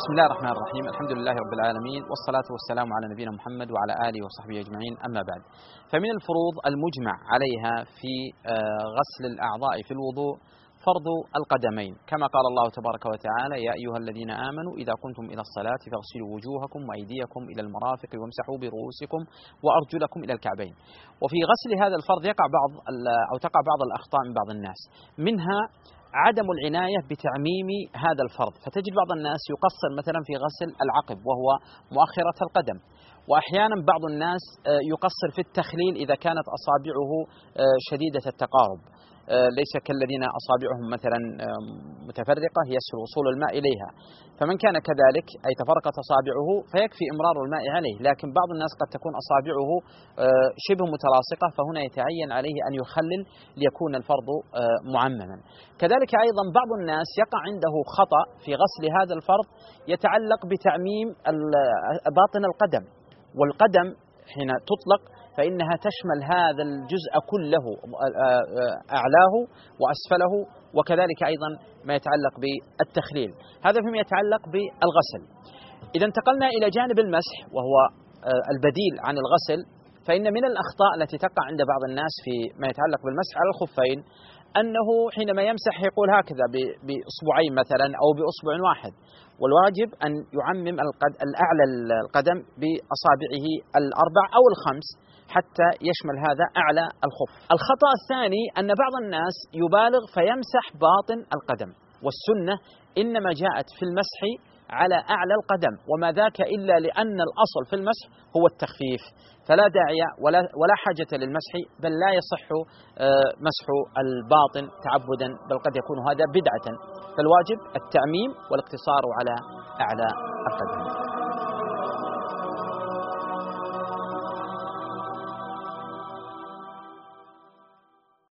بسم الله الرحمن الرحيم. الحمد لله رب العالمين، والصلاة والسلام على نبينا محمد وعلى آله وصحبه أجمعين، أما بعد. فمن الفروض المجمع عليها في غسل الأعضاء في الوضوء فرض القدمين، كما قال الله تبارك وتعالى: يا أيها الذين آمنوا إذا كنتم إلى الصلاة فاغسلوا وجوهكم وأيديكم إلى المرافق وامسحوا برؤوسكم وأرجلكم إلى الكعبين. وفي غسل هذا الفرض تقع بعض الأخطاء من بعض الناس، منها عدم العناية بتعميم هذا الفرض، فتجد بعض الناس يقصر مثلا في غسل العقب وهو مؤخرة القدم، وأحيانا بعض الناس يقصر في التخليل إذا كانت أصابعه شديدة التقارب، ليس كالذين أصابعهم مثلا متفرقة يسهل وصول الماء إليها. فمن كان كذلك أي تفرقت أصابعه فيكفي إمرار الماء عليه، لكن بعض الناس قد تكون أصابعه شبه متلاصقة، فهنا يتعين عليه أن يخلل ليكون الفرض معمما. كذلك أيضا بعض الناس يقع عنده خطأ في غسل هذا الفرض يتعلق بتعميم باطن القدم، والقدم حين تطلق فإنها تشمل هذا الجزء كله، أعلاه وأسفله، وكذلك أيضا ما يتعلق بالتخليل. هذا فيما يتعلق بالغسل. إذا انتقلنا إلى جانب المسح وهو البديل عن الغسل، فإن من الأخطاء التي تقع عند بعض الناس في ما يتعلق بالمسح على الخفين أنه حينما يمسح يقول هكذا بإصبعين مثلا أو بإصبع واحد، والواجب أن يعمم الأعلى القدم بأصابعه الأربع أو الخمس حتى يشمل هذا أعلى الخف. الخطأ الثاني أن بعض الناس يبالغ فيمسح باطن القدم، والسنة إنما جاءت في المسح على أعلى القدم، وما ذاك إلا لأن الأصل في المسح هو التخفيف، فلا داعي ولا حاجة للمسح، بل لا يصح مسح الباطن تعبدا، بل قد يكون هذا بدعة، فالواجب التعميم والاقتصار على أعلى القدم.